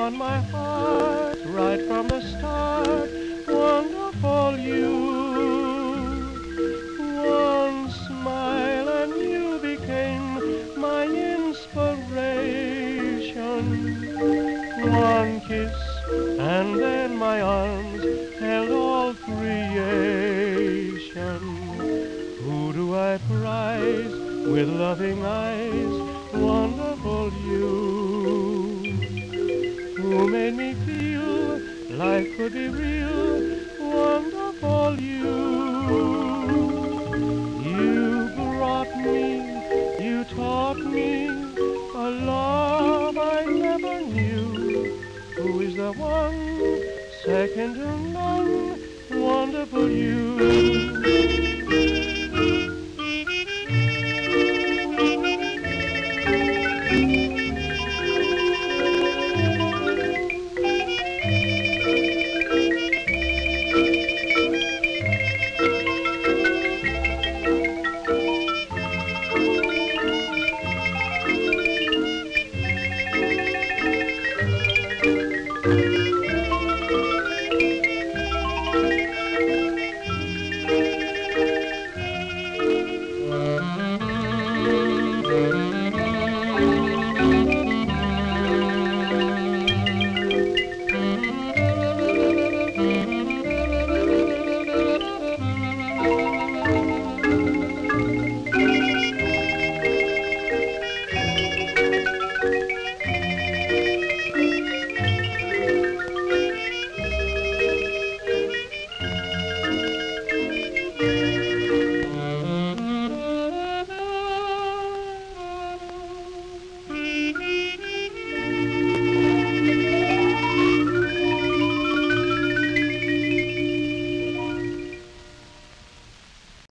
won my heart right from the start. Wonderful you. One smile and you became my inspiration. One kiss and then my arms held all creation. Who do I prize with loving eyes? Wonderful you. Who made me feel life could be real? Wonderful you. You brought me, you taught me a love I never knew. Who is the one, second to none, wonderful you?